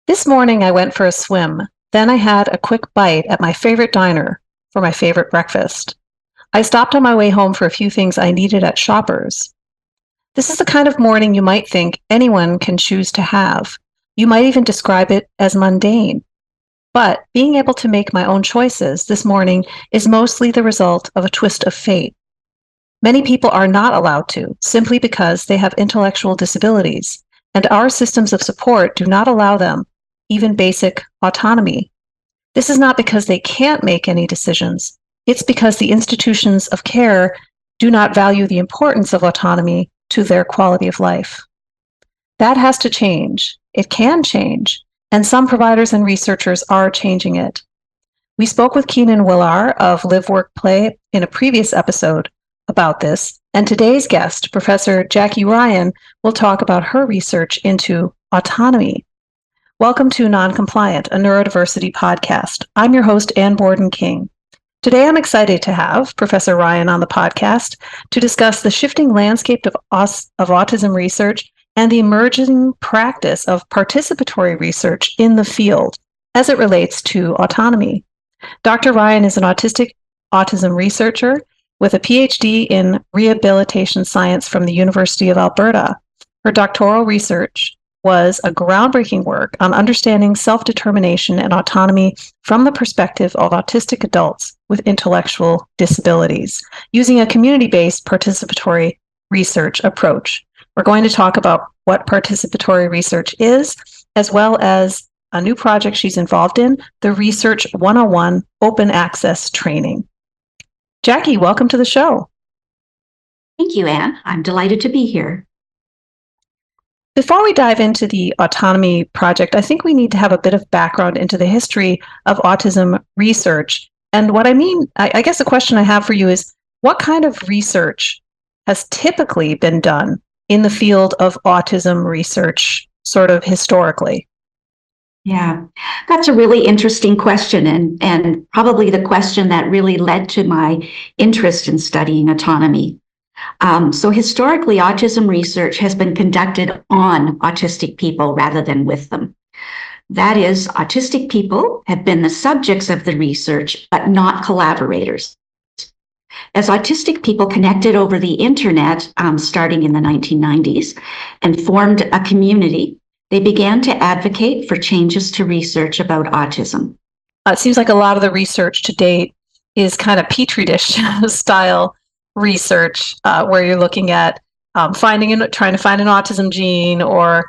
This morning I went for a swim. Then I had a quick bite at my favorite diner for my favorite breakfast. I stopped on my way home for a few things I needed at Shoppers. This is the kind of morning you might think anyone can choose to have. You might even describe it as mundane. But being able to make my own choices this morning is mostly the result of a twist of fate. Many people are not allowed to, simply because they have intellectual disabilities, and our systems of support do not allow them even basic autonomy. This is not because they can't make any decisions. It's because the institutions of care do not value the importance of autonomy to their quality of life. That has to change. It can change, and some providers and researchers are changing it. We spoke with Keenan Willar of Live, Work, Play in a previous episode about this, and today's guest, Professor Jackie Ryan, will talk about her research into autonomy. Welcome to Noncompliant, a neurodiversity podcast. I'm your host, Ann Borden-King. Today, I'm excited to have Professor Ryan on the podcast to discuss the shifting landscape of autism research and the emerging practice of participatory research in the field as it relates to autonomy. Dr. Ryan is an autism researcher with a PhD in rehabilitation science from the University of Alberta. Her doctoral research was a groundbreaking work on understanding self-determination and autonomy from the perspective of autistic adults with intellectual disabilities, using a community-based participatory research approach. We're going to talk about what participatory research is, as well as a new project she's involved in, the Research 101 Open Access Training. Jackie, welcome to the show. Thank you, Anne. I'm delighted to be here. Before we dive into the autonomy project, I think we need to have a bit of background into the history of autism research. And what I mean, I guess the question I have for you is, what kind of research has typically been done in the field of autism research, sort of historically? Yeah, that's a really interesting question, and probably the question that really led to my interest in studying autonomy. So historically, autism research has been conducted on autistic people rather than with them. That is, autistic people have been the subjects of the research, but not collaborators. As autistic people connected over the internet, starting in the 1990s, and formed a community, they began to advocate for changes to research about autism. It seems like a lot of the research to date is kind of petri dish style research, where you're looking at trying to find an autism gene, or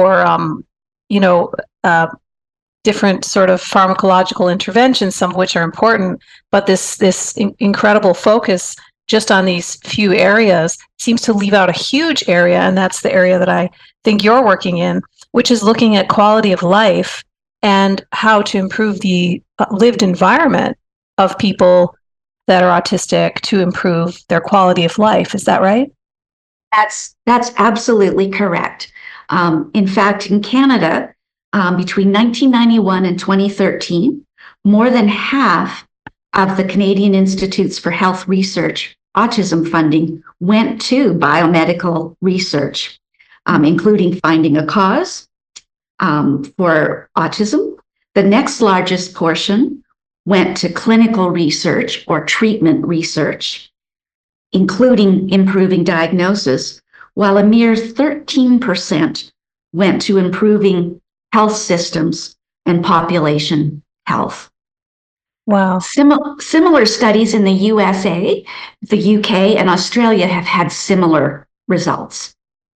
different sort of pharmacological interventions, some of which are important, but this incredible focus just on these few areas seems to leave out a huge area, and that's the area that I think you're working in, which is looking at quality of life and how to improve the lived environment of people that are autistic to improve their quality of life. Is that right? That's absolutely correct. In fact, in Canada, between 1991 and 2013, more than half of the Canadian Institutes for Health Research autism funding went to biomedical research, including finding a cause for autism. The next largest portion went to clinical research or treatment research, including improving diagnosis, while a mere 13% went to improving health systems and population health. Wow. Similar studies in the USA, the UK, and Australia have had similar results.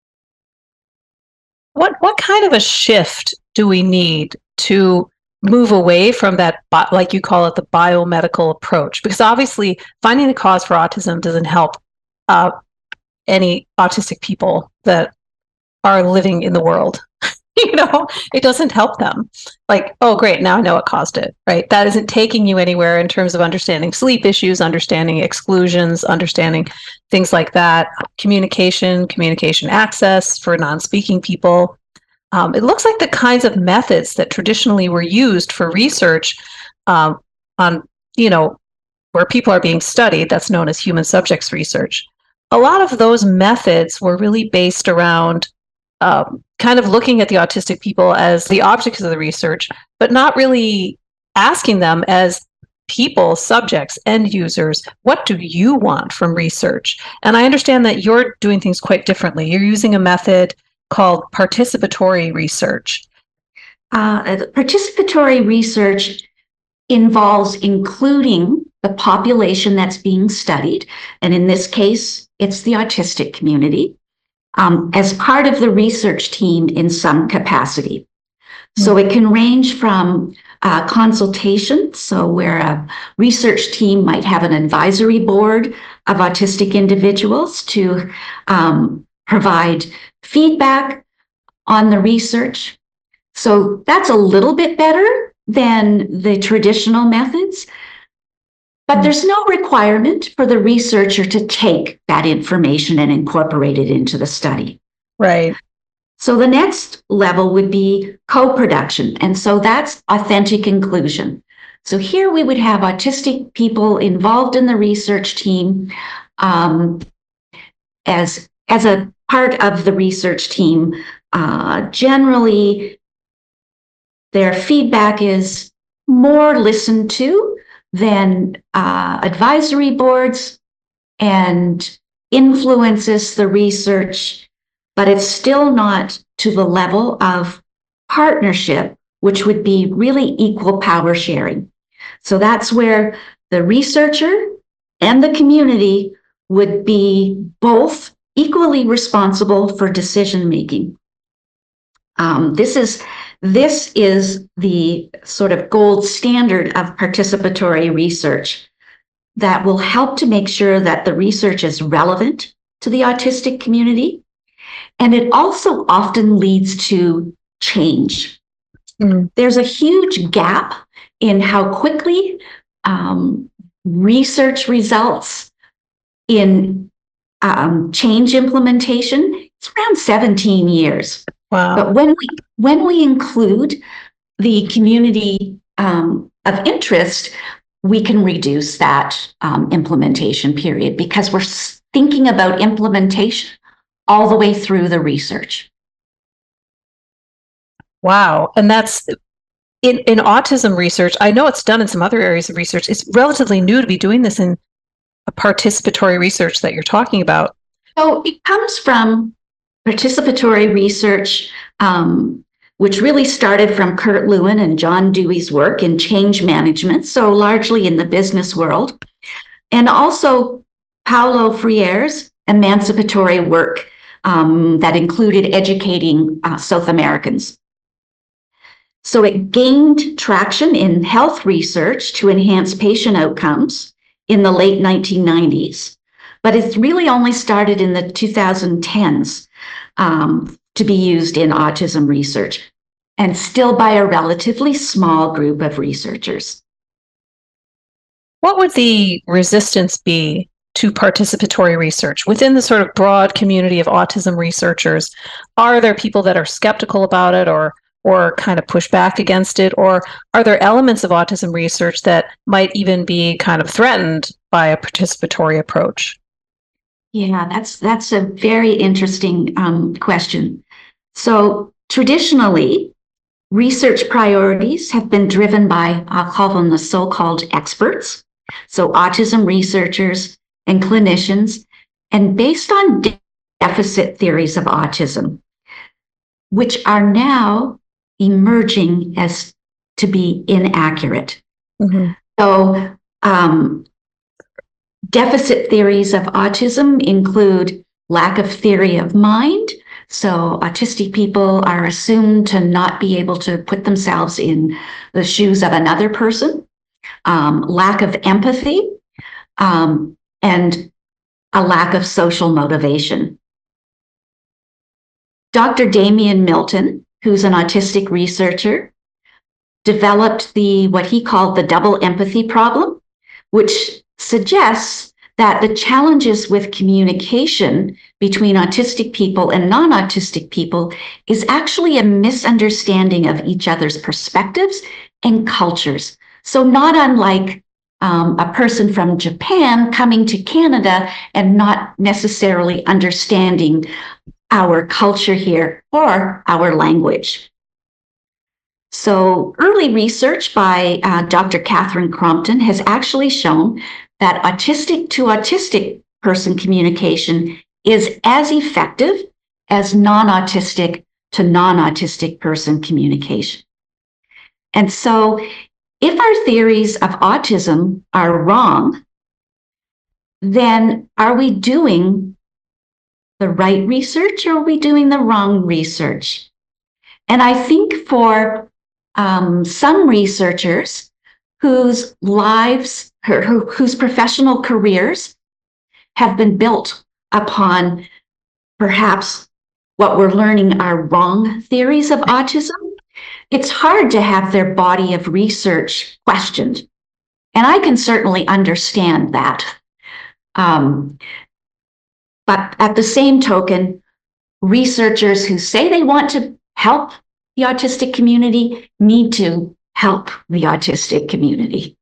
What kind of a shift do we need to move away from that, like you call it, the biomedical approach? Because obviously finding the cause for autism doesn't help any autistic people that are living in the world. It doesn't help them. Like, oh, great, now I know what caused it, right? That isn't taking you anywhere in terms of understanding sleep issues, understanding exclusions, understanding things like that, communication access for non-speaking people. It looks like the kinds of methods that traditionally were used for research on, where people are being studied, that's known as human subjects research. A lot of those methods were really based around kind of looking at the autistic people as the objects of the research, but not really asking them as people, subjects, end users, what do you want from research? And I understand that you're doing things quite differently. You're using a method called participatory research. Participatory research involves including the population that's being studied, and in this case, it's the autistic community, as part of the research team in some capacity. So it can range from consultation, so where a research team might have an advisory board of autistic individuals to provide feedback on the research. So that's a little bit better than the traditional methods, but there's no requirement for the researcher to take that information and incorporate it into the study. Right. So the next level would be co-production. And so that's authentic inclusion. So here we would have autistic people involved in the research team as a part of the research team. Generally, their feedback is more listened to than advisory boards and influences the research, but it's still not to the level of partnership, which would be really equal power sharing. So that's where the researcher and the community would be both equally responsible for decision making. This is the sort of gold standard of participatory research that will help to make sure that the research is relevant to the autistic community. And it also often leads to change. There's a huge gap in how quickly research results in change implementation. It's around 17 years. Wow. But when we include the community of interest, we can reduce that implementation period because we're thinking about implementation all the way through the research. Wow. And that's in autism research. I know it's done in some other areas of research. It's relatively new to be doing this in a participatory research that you're talking about. So it comes from participatory research, which really started from Kurt Lewin and John Dewey's work in change management, so largely in the business world, and also Paulo Freire's emancipatory work that included educating South Americans. So it gained traction in health research to enhance patient outcomes in the late 1990s, but it's really only started in the 2010s to be used in autism research, and still by a relatively small group of researchers. What would the resistance be to participatory research within the sort of broad community of autism researchers? Are there people that are skeptical about it or kind of push back against it? Or are there elements of autism research that might even be kind of threatened by a participatory approach? Yeah, that's a very interesting question. So traditionally, research priorities have been driven by, I'll call them the so-called experts, so autism researchers and clinicians, and based on deficit theories of autism, which are now emerging as to be inaccurate. Mm-hmm. So deficit theories of autism include lack of theory of mind. So autistic people are assumed to not be able to put themselves in the shoes of another person, lack of empathy, and a lack of social motivation. Dr. Damian Milton, who's an autistic researcher, developed what he called the double empathy problem, which suggests that the challenges with communication between autistic people and non-autistic people is actually a misunderstanding of each other's perspectives and cultures. So not unlike a person from Japan coming to Canada and not necessarily understanding our culture here or our language. So early research by Dr. Catherine Crompton has actually shown that autistic to autistic person communication is as effective as non-autistic to non-autistic person communication. And so if our theories of autism are wrong, then are we doing the right research or are we doing the wrong research? And I think for some researchers whose lives, whose professional careers have been built upon perhaps what we're learning are wrong theories of autism, it's hard to have their body of research questioned. And I can certainly understand that. But at the same token, researchers who say they want to help the autistic community need to help the autistic community.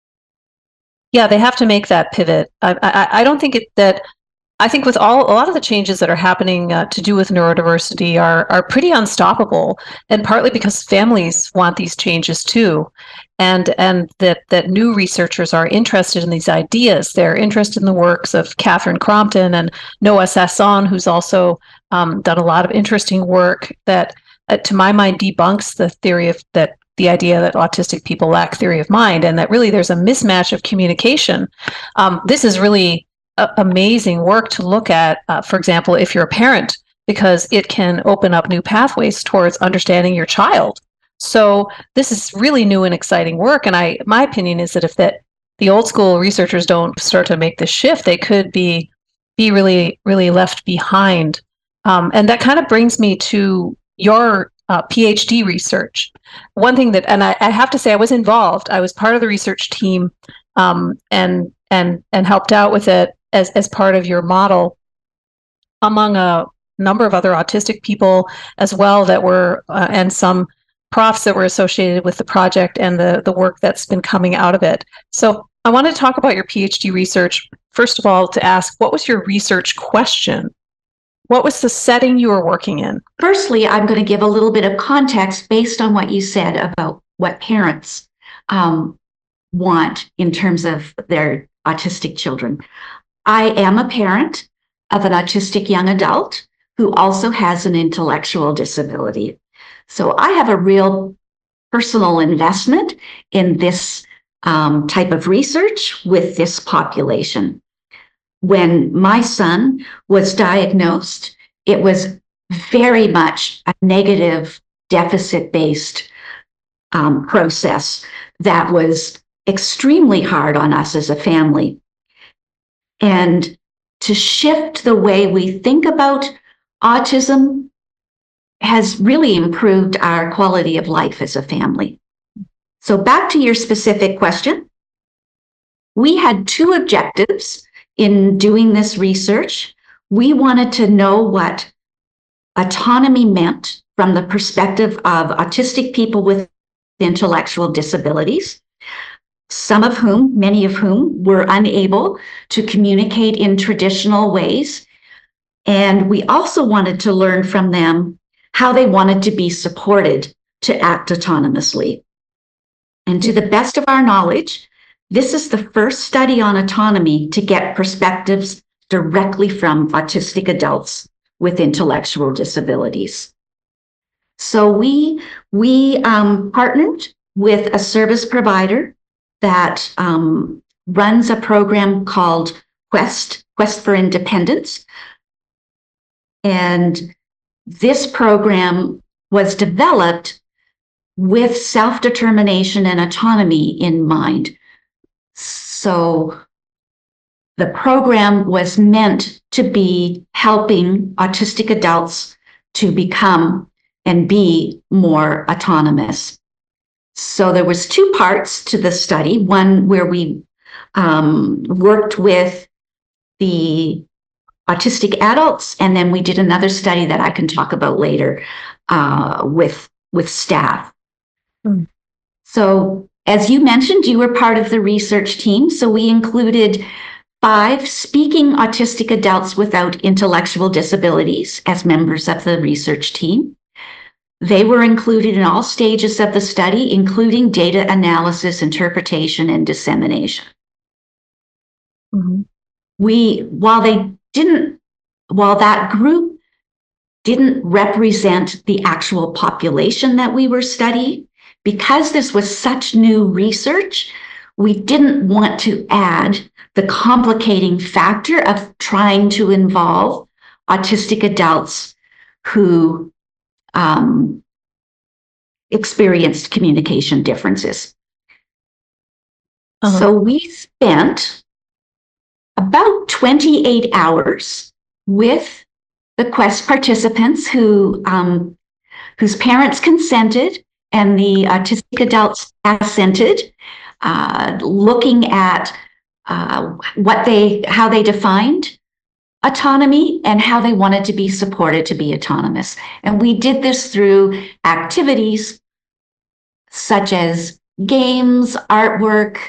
Yeah, they have to make that pivot. I don't think that. I think with a lot of the changes that are happening to do with neurodiversity are pretty unstoppable, and partly because families want these changes too, and that new researchers are interested in these ideas. They're interested in the works of Catherine Crompton and Noah Sasson, who's also done a lot of interesting work that, to my mind, debunks the theory of that. The idea that autistic people lack theory of mind, and that really there's a mismatch of communication. This is really amazing work to look at, for example, if you're a parent, because it can open up new pathways towards understanding your child. So this is really new and exciting work. And my opinion is that if the old school researchers don't start to make this shift, they could be really, really left behind. And that kind of brings me to your PhD research. One thing that, and I have to say, I was involved. I was part of the research team, and helped out with it as part of your model, among a number of other autistic people as well that were, and some profs that were associated with the project and the work that's been coming out of it. So I want to talk about your PhD research. First of all, to ask, what was your research question? What was the setting you were working in? Firstly, I'm going to give a little bit of context based on what you said about what parents want in terms of their autistic children. I am a parent of an autistic young adult who also has an intellectual disability. So I have a real personal investment in this type of research with this population. When my son was diagnosed, it was very much a negative deficit-based process that was extremely hard on us as a family. And to shift the way we think about autism has really improved our quality of life as a family. So back to your specific question, we had two objectives in doing this research. We wanted to know what autonomy meant from the perspective of autistic people with intellectual disabilities, many of whom were unable to communicate in traditional ways. And we also wanted to learn from them how they wanted to be supported to act autonomously. And to the best of our knowledge, this is the first study on autonomy to get perspectives directly from autistic adults with intellectual disabilities. So we partnered with a service provider that runs a program called Quest for Independence. And this program was developed with self-determination and autonomy in mind. So the program was meant to be helping autistic adults to become and be more autonomous. So there was two parts to the study, one where we worked with the autistic adults, and then we did another study that I can talk about later with staff. Mm. So as you mentioned, you were part of the research team. So we included 5 speaking autistic adults without intellectual disabilities as members of the research team. They were included in all stages of the study, including data analysis, interpretation, and dissemination. Mm-hmm. While that group didn't represent the actual population that we were studying, because this was such new research, we didn't want to add the complicating factor of trying to involve autistic adults who experienced communication differences. So we spent about 28 hours with the Quest participants whose parents consented and the autistic adults assented, looking at how they defined autonomy and how they wanted to be supported to be autonomous. And we did this through activities such as games, artwork,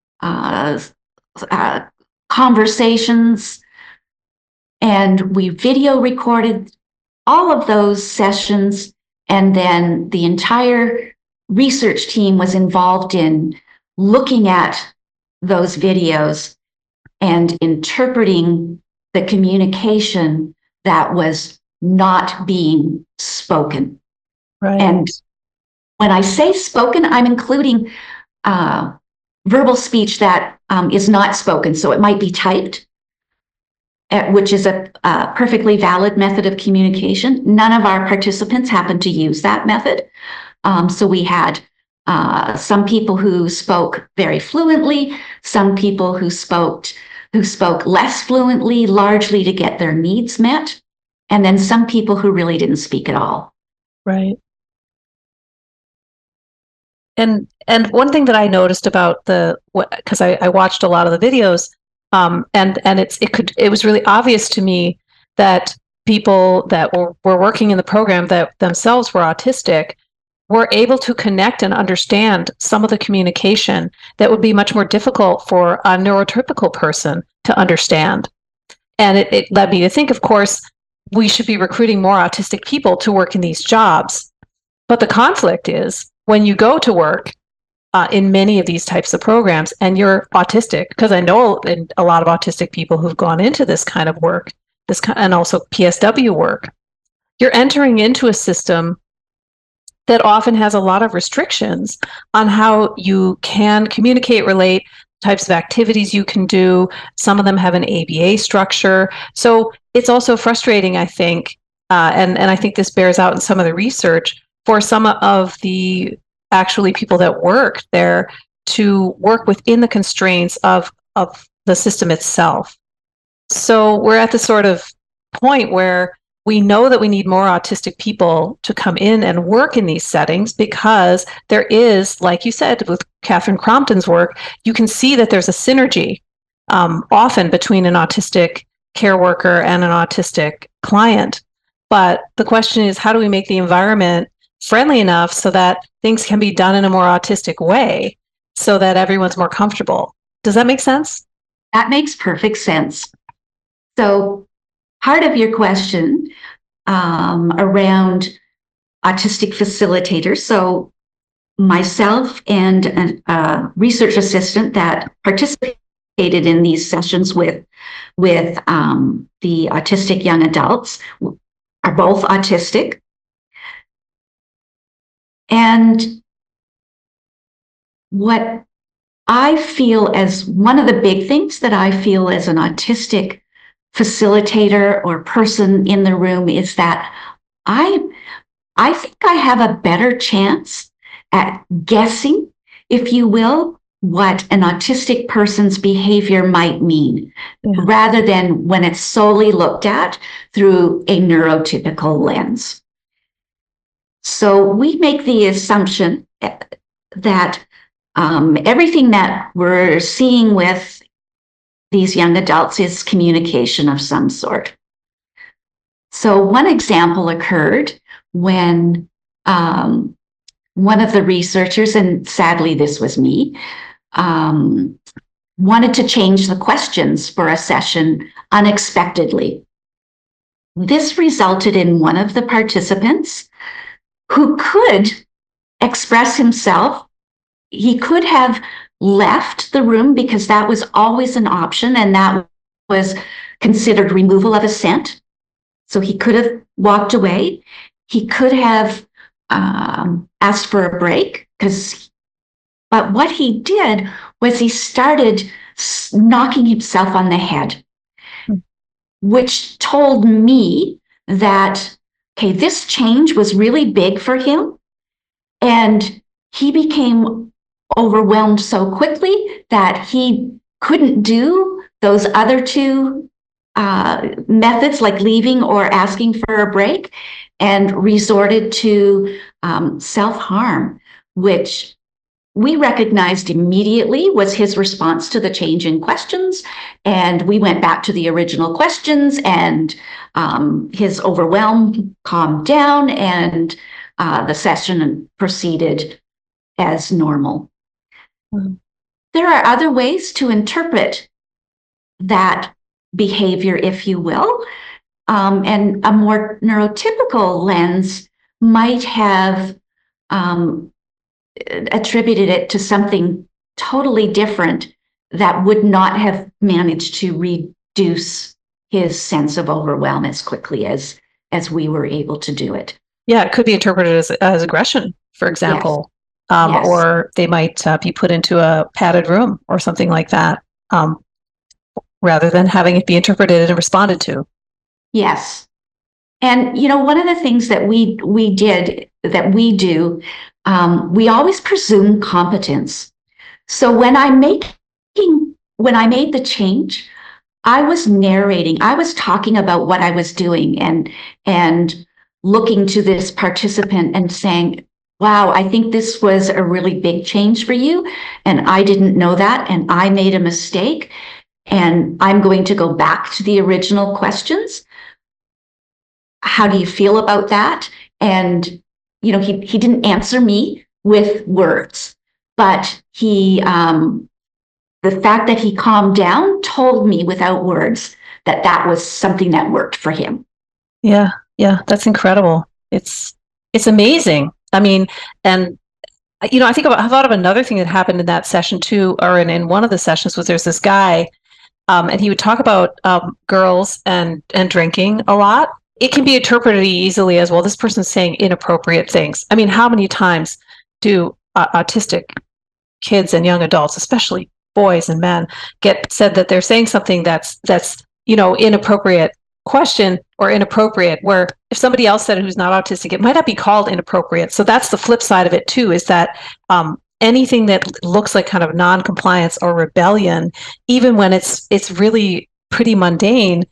conversations, and we video recorded all of those sessions. And then the entire research team was involved in looking at those videos and interpreting the communication that was not being spoken. Right. And when I say spoken, I'm including verbal speech that is not spoken. So it might be typed, which is a perfectly valid method of communication. None of our participants happened to use that method. So we had some people who spoke very fluently, some people who spoke less fluently, largely to get their needs met, and then some people who really didn't speak at all. Right. And one thing that I noticed about because I watched a lot of the videos, and it was really obvious to me that people that were working in the program that themselves were autistic were able to connect and understand some of the communication that would be much more difficult for a neurotypical person to understand. And it led me to think, of course, we should be recruiting more autistic people to work in these jobs. But the conflict is when you go to work in many of these types of programs and you're autistic, because I know a lot of autistic people who've gone into this kind of work, and also PSW work, you're entering into a system that often has a lot of restrictions on how you can communicate, relate, types of activities you can do. Some of them have an ABA structure. So it's also frustrating, I think, and I think this bears out in some of the research, for some of the actually people that work there to work within the constraints of the system itself. So we're at the sort of point where we know that we need more autistic people to come in and work in these settings because there is, like you said, with Catherine Crompton's work, you can see that there's a synergy often between an autistic care worker and an autistic client. But the question is, how do we make the environment friendly enough so that things can be done in a more autistic way so that everyone's more comfortable? Does that make sense? That makes perfect sense. So part of your question around autistic facilitators. So myself and a research assistant that participated in these sessions with the autistic young adults are both autistic. And what I feel as one of the big things that I feel as an autistic facilitator or person in the room is that I think I have a better chance at guessing, if you will, what an autistic person's behavior might mean, rather than when it's solely looked at through a neurotypical lens. So we make the assumption that everything that we're seeing with these young adults is communication of some sort. So one example occurred when one of the researchers, and sadly this was me, wanted to change the questions for a session unexpectedly. This resulted in one of the participants who could express himself. He could have left the room because that was always an option, and that was considered removal of assent. So he could have walked away. He could have asked for a break, but what he did was he started knocking himself on the head, which told me that, okay, this change was really big for him. And he became overwhelmed so quickly that he couldn't do those other two methods, like leaving or asking for a break, and resorted to self-harm, which we recognized immediately was his response to the change in questions. And we went back to the original questions, and his overwhelm calmed down, and the session proceeded as normal. Mm-hmm. There are other ways to interpret that behavior, if you will. And a more neurotypical lens might have attributed it to something totally different that would not have managed to reduce his sense of overwhelm as quickly as we were able to do it. Yeah, it could be interpreted as aggression, for example. Yes. Yes. Or they might be put into a padded room or something like that, rather than having it be interpreted and responded to. Yes. And, one of the things that we do, we always presume competence. So when I made the change, I was narrating, I was talking about what I was doing and looking to this participant and saying, wow, I think this was a really big change for you. And I didn't know that. And I made a mistake. And I'm going to go back to the original questions. How do you feel about that? And, he didn't answer me with words, but the fact that he calmed down told me without words that was something that worked for him. Yeah. Yeah. That's incredible. It's amazing. I mean, and, I thought of another thing that happened in that session too, or in one of the sessions was there's this guy, and he would talk about girls and drinking a lot. It can be interpreted easily as, well, this person's saying inappropriate things. I mean, how many times do autistic kids and young adults, especially boys and men, get said that they're saying something that's inappropriate question or inappropriate, where if somebody else said it who's not autistic, it might not be called inappropriate. So that's the flip side of it too, is that anything that looks like kind of non-compliance or rebellion, even when it's really pretty mundane.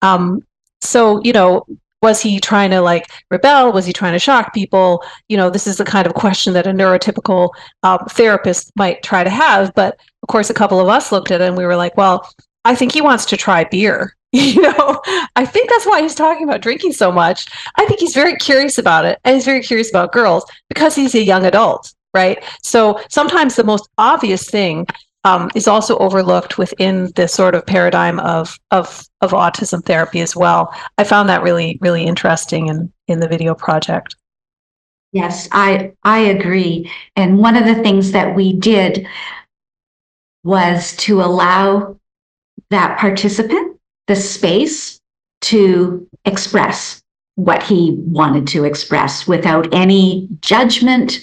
So, was he trying to rebel? Was he trying to shock people? This is the kind of question that a neurotypical therapist might try to have. But of course, a couple of us looked at it and we were like, well, I think he wants to try beer. I think that's why he's talking about drinking so much. I think he's very curious about it. And he's very curious about girls because he's a young adult, right? So sometimes the most obvious thing is also overlooked within the sort of paradigm of autism therapy as well. I found that really, really interesting in the video project. Yes, I agree. And one of the things that we did was to allow that participant the space to express what he wanted to express without any judgment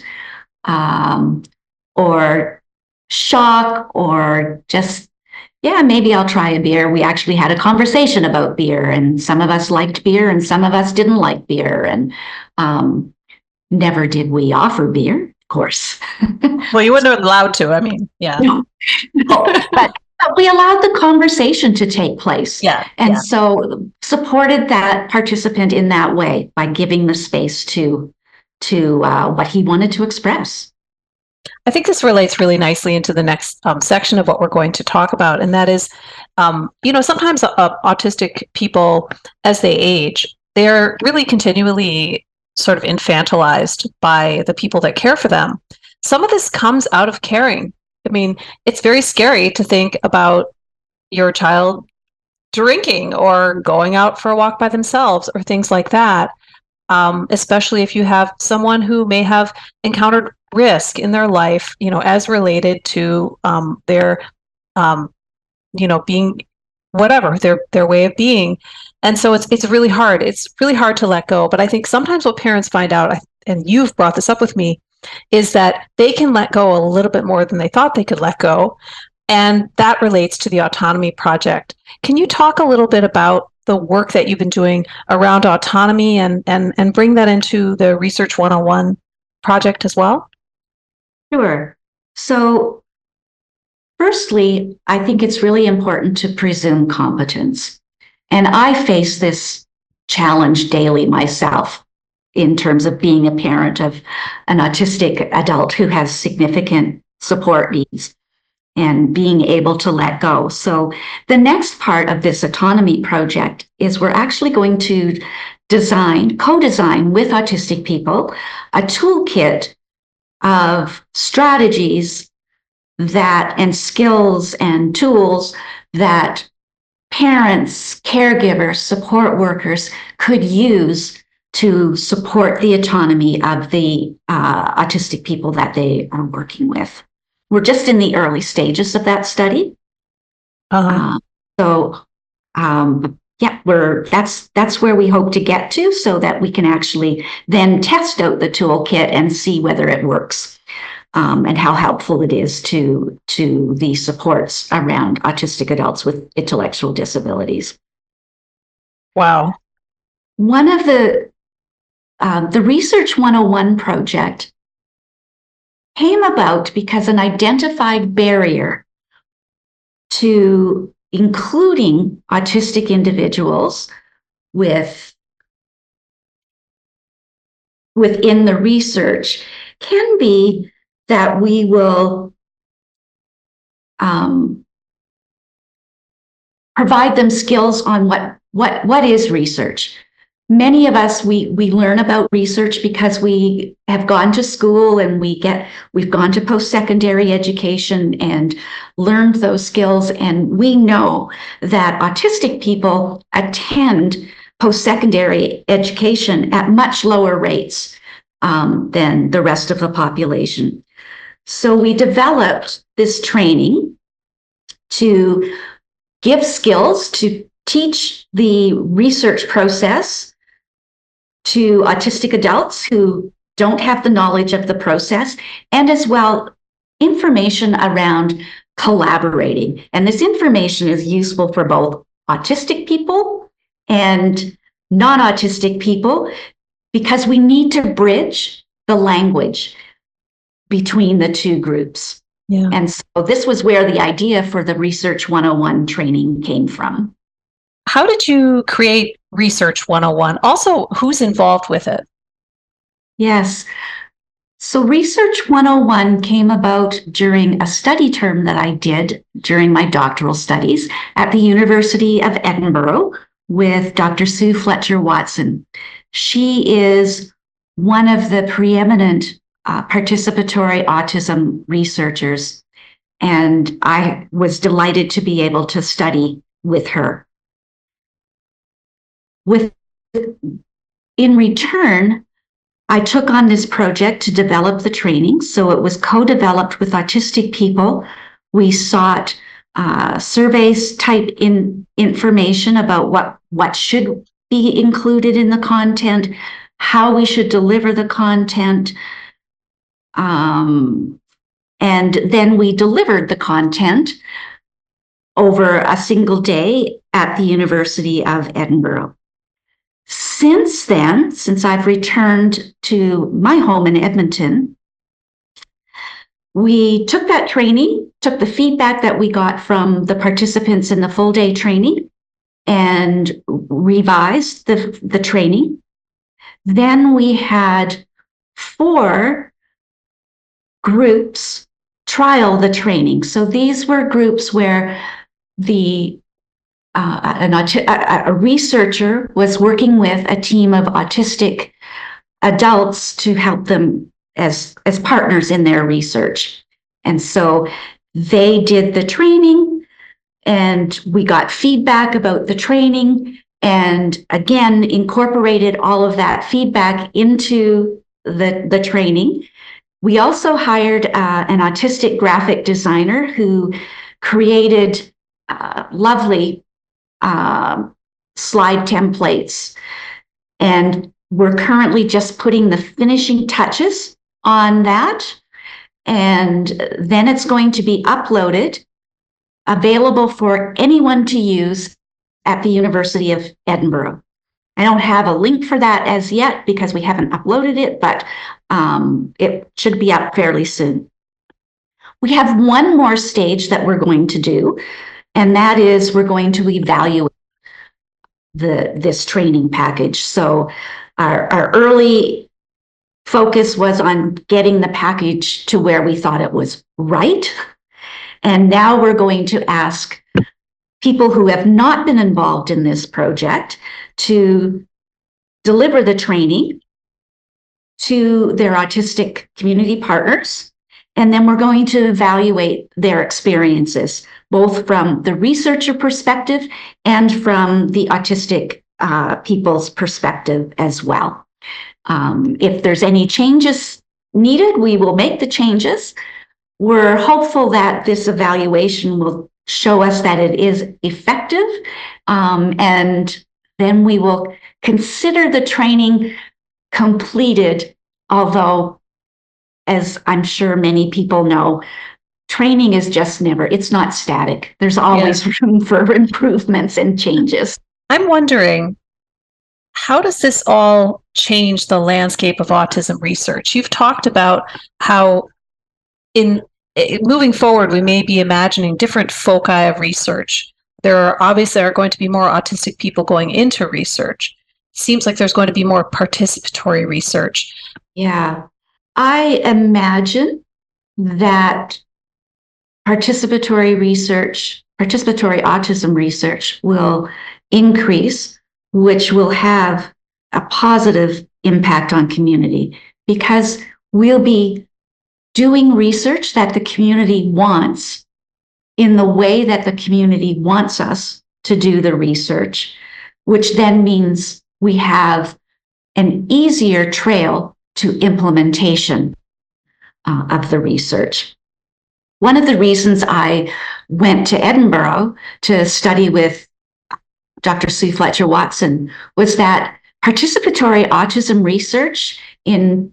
or shock, or just, yeah, maybe I'll try a beer. We actually had a conversation about beer, and some of us liked beer and some of us didn't like beer. And never did we offer beer, of course. Well, you wouldn't have allowed to. I mean, yeah. No, but we allowed the conversation to take place. Yeah. And so supported that participant in that way by giving the space to what he wanted to express. I think this relates really nicely into the next section of what we're going to talk about. And that is, sometimes autistic people, as they age, they're really continually sort of infantilized by the people that care for them. Some of this comes out of caring I mean, it's very scary to think about your child drinking or going out for a walk by themselves or things like that. Especially if you have someone who may have encountered risk in their life, as related to their, being whatever their way of being. And so it's really hard. It's really hard to let go. But I think sometimes what parents find out, and you've brought this up with me, is that they can let go a little bit more than they thought they could let go. And that relates to the Autonomy Project. Can you talk a little bit about the work that you've been doing around autonomy and bring that into the Research 101 project as well? Sure. So, firstly, I think it's really important to presume competence. And I face this challenge daily myself in terms of being a parent of an autistic adult who has significant support needs and being able to let go. So the next part of this autonomy project is we're actually going to co-design with autistic people, a toolkit of strategies and skills and tools that parents, caregivers, support workers could use to support the autonomy of the autistic people that they are working with. We're just in the early stages of that study. Yeah, that's where we hope to get to, so that we can actually then test out the toolkit and see whether it works, and how helpful it is to the supports around autistic adults with intellectual disabilities. Wow. One of the Research 101 project came about because an identified barrier to including autistic individuals within the research can be that we will provide them skills on what is research. Many of us, we learn about research because we have gone to school and we've gone to post-secondary education and learned those skills. And we know that autistic people attend post-secondary education at much lower rates than the rest of the population. So we developed this training to give skills, to teach the research process to autistic adults who don't have the knowledge of the process, and as well information around collaborating. And this information is useful for both autistic people and non-autistic people, because we need to bridge the language between the two groups. Yeah. And so this was where the idea for the Research 101 training came from. How did you create Research 101? Also, who's involved with it? Yes. So Research 101 came about during a study term that I did during my doctoral studies at the University of Edinburgh with Dr. Sue Fletcher Watson. She is one of the preeminent participatory autism researchers, and I was delighted to be able to study with her. In return, I took on this project to develop the training. So it was co-developed with autistic people. We sought surveys type information about what should be included in the content, how we should deliver the content. And then we delivered the content over a single day at the University of Edinburgh. Since then, since I've returned to my home in Edmonton, we took that training, took the feedback that we got from the participants in the full day training, and revised the training. Then we had 4 groups trial the training. So these were groups where a researcher was working with a team of autistic adults to help them as partners in their research. And so They did the training, and we got feedback about the training, and again, incorporated all of that feedback into the training. We also hired an autistic graphic designer who created lovely slide templates. And we're currently just putting the finishing touches on that. And then it's going to be uploaded, available for anyone to use at the University of Edinburgh. I don't have a link for that as yet because we haven't uploaded it, but it should be up fairly soon. We have one more stage that we're going to do, and that is we're going to evaluate this training package. So our early focus was on getting the package to where we thought it was right. And now we're going to ask people who have not been involved in this project to deliver the training to their autistic community partners. And then we're going to evaluate their experiences, both from the researcher perspective and from the autistic people's perspective as well. If there's any changes needed, we will make the changes. We're hopeful that this evaluation will show us that it is effective, and then we will consider the training completed, although, as I'm sure many people know, training is just never, it's not static. There's always room for improvements and changes. I'm wondering, how does this all change the landscape of autism research? You've talked about how moving forward, we may be imagining different foci of research. There are obviously going to be more autistic people going into research. Seems like there's going to be more participatory research. Yeah, I imagine that participatory autism research will increase, which will have a positive impact on community, because we'll be doing research that the community wants in the way that the community wants us to do the research, which then means we have an easier trail to implementation of the research. One of the reasons I went to Edinburgh to study with Dr. Sue Fletcher Watson was that participatory autism research in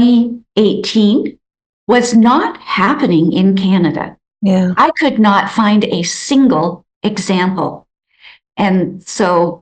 2018 was not happening in Canada. Yeah. I could not find a single example. And so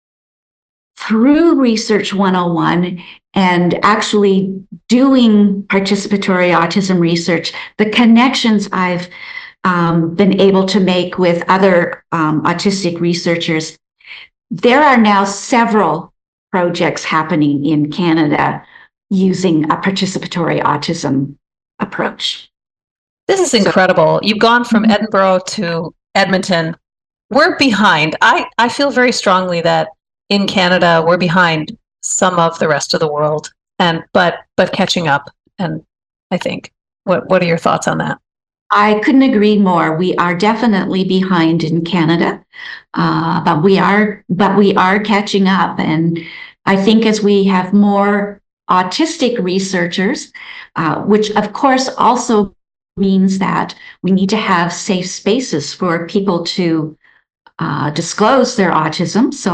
through Research 101 and actually doing participatory autism research, the connections I've been able to make with other autistic researchers, there are now several projects happening in Canada using a participatory autism approach. This is incredible. You've gone from Edinburgh to Edmonton. We're behind. I feel very strongly that in Canada, we're behind some of the rest of the world, but catching up. And I think, what are your thoughts on that? I couldn't agree more. We are definitely behind in Canada, but we are catching up. And I think as we have more autistic researchers, which of course also means that we need to have safe spaces for people to disclose their autism. So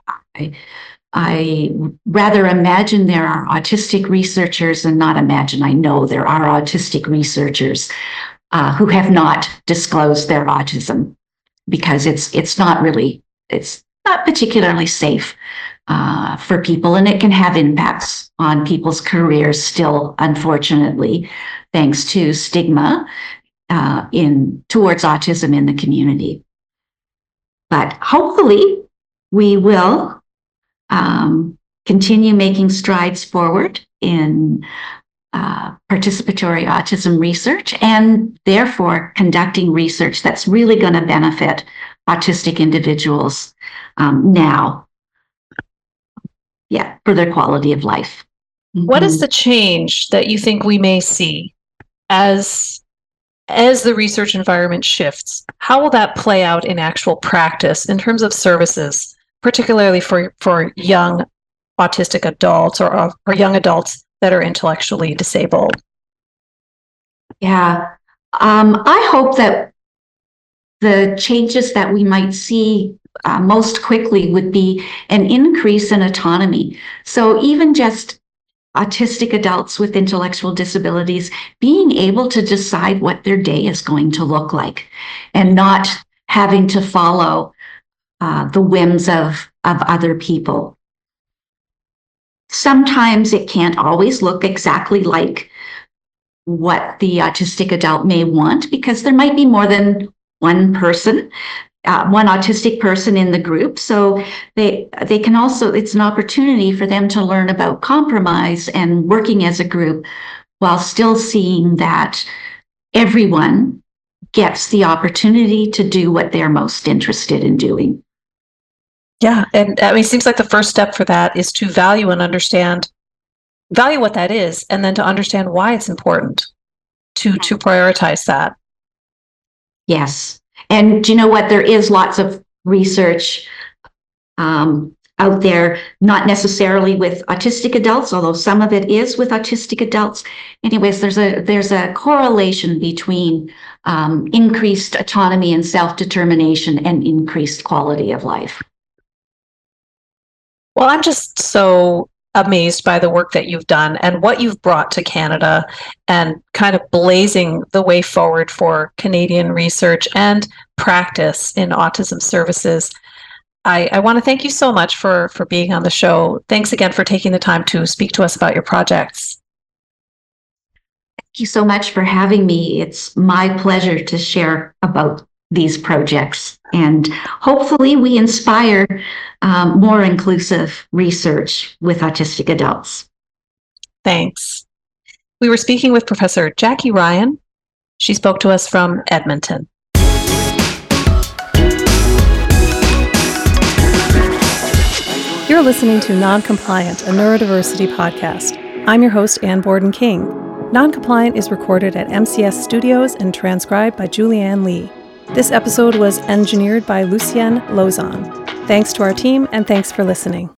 I rather imagine there are autistic researchers, and not imagine, I know there are autistic researchers who have not disclosed their autism, because it's not particularly safe for people, and it can have impacts on people's careers still, unfortunately, thanks to stigma towards autism in the community. But hopefully we will continue making strides forward in participatory autism research, and therefore conducting research that's really going to benefit autistic individuals now, for their quality of life. What is the change that you think we may see as as the research environment shifts, how will that play out in actual practice in terms of services, particularly for young autistic adults or young adults that are intellectually disabled? Yeah. I hope that the changes that we might see most quickly would be an increase in autonomy. So even just autistic adults with intellectual disabilities being able to decide what their day is going to look like and not having to follow the whims of other people. Sometimes it can't always look exactly like what the autistic adult may want, because there might be more than one person, one autistic person in the group. So they can also, it's an opportunity for them to learn about compromise and working as a group while still seeing that everyone gets the opportunity to do what they're most interested in doing. Yeah. And I mean, it seems like the first step for that is to value and value what that is, and then to understand why it's important to prioritize that. Yes. And do you know what? There is lots of research out there, not necessarily with autistic adults, although some of it is with autistic adults. Anyways, there's a correlation between increased autonomy and self-determination and increased quality of life. Well, I'm just so amazed by the work that you've done and what you've brought to Canada and kind of blazing the way forward for Canadian research and practice in autism services. I want to thank you so much for being on the show. Thanks again for taking the time to speak to us about your projects. Thank you so much for having me. It's my pleasure to share about these projects, and hopefully we inspire more inclusive research with autistic adults. Thanks. We were speaking with Professor Jackie Ryan. She spoke to us from Edmonton. You're listening to Non-Compliant, a neurodiversity podcast. I'm your host, Anne Borden-King. Non-Compliant is recorded at MCS Studios and transcribed by Julianne Lee. This episode was engineered by Lucienne Lozon. Thanks to our team, and thanks for listening.